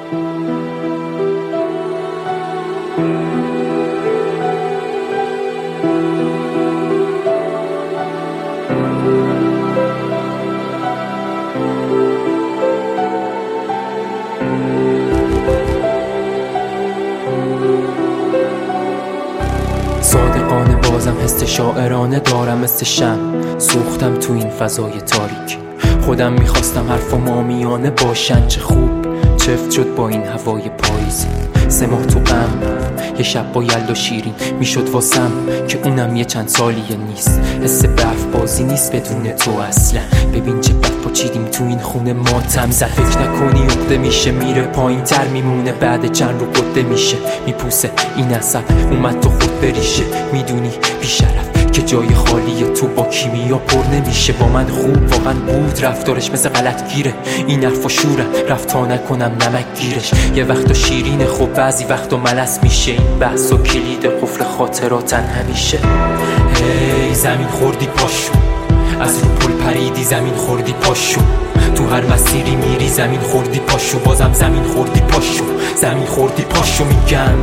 صادقانه بازم حس شاعرانه دارم مثل شمع، سوختم تو این فضای تاریک. خودم میخواستم حرفم آمیانه باشن، چه خوب چفت شد با این هوای پاییزی. 3 ماه تو غم، یه شب با یلدا شیرین میشد واسم که اونم یه چند سالیه نیست. حس برف بازی نیست بدون تو اصلا. ببین چه بد پاچیدیم تو این خونه ماتم زد. فکر نکنی عقده میشه میره پایین تر میمونه، بعد چند رو قده میشه میپوسه این عصب اومد تو خود بریشه. میدونی بیشرف که جای خالی تو با کیمیا پر نمیشه. با من خوب واقعا بود، رفتارش مثل غلط گیره. این حرفا شورم رفت تا نکنم نمک گیرش. یه وقتا شیرین خوب بعضی وقتا ملس میشه. این بحث و کلید قفل خاطراتن همیشه. هی زمین خوردی پاشو، از رو پل پریدی زمین خوردی پاشو. تو هر مسیری میری زمین خوردی پاشو. بازم زمین خوردی پاشو، زمین خوردی پاشو میگم.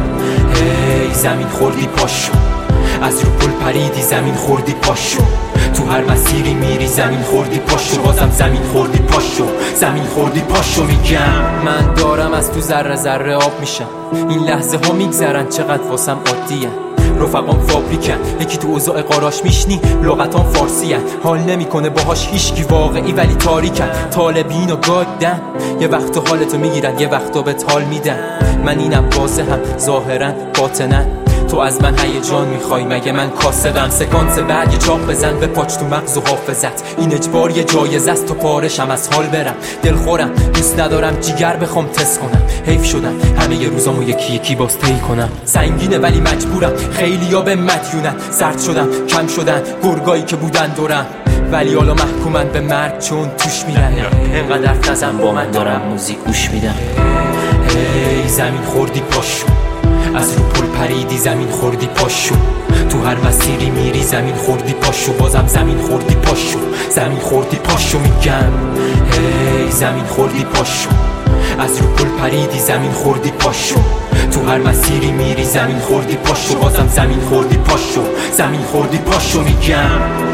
هی زمین خوردی پاشو، از رو پل پریدی زمین خوردی پاشو. تو هر مسیری میری زمین خوردی پاشو. بازم زمین خوردی پاشو، زمین خوردی پاشو میگم. من دارم از تو ذره ذره آب میشم. این لحظه ها میگذرن چقدر واسم عادیه. رفقام فابریکن، یکی تو اوضاع قاراش میشنی لغتان فارسیه. حال نمیکنه باهاش هیچکی واقعی ولی تاریکن. طالبین و گادن، یه وقتا حالتو میگیرن یه وقتا بهت حال میدن. من اینم واضحم ظاهرا باطنن. تو از من هیجان میخوای مگه من کاسبم؟ سکانس بعد یه چاق بزن به پاچ تو مغز و حافظت. این اجبار یه جایزه است تو پارشم از حال برم. دلخورم دوست ندارم جیگر بخوام تست کنم. حیف شدم همه ی روزامو یکی یکی باز طی کنم. سنگینه ولی مجبورم، خیلیا به مدیونن. سرد شدم کم شدن گرگایی که بودن دورم، ولی حالا محکومن به مرگ چون توش میرن. اینقدر حرف نزن با من دارم موزیک گوش میدم. هی زمین خوردی پاشو، از رو پل پریدی زمین خوردی پاشو. تو هر مسیری میری زمین خوردی پاشو. بازم زمین خوردی پاشو، زمین خوردی پاشو میگم. هی زمین خوردی پاشو، از رو پل پریدی زمین خوردی پاشو. تو هر مسیری میری زمین خوردی پاشو. بازم زمین خوردی پاشو، زمین خوردی پاشو میگم.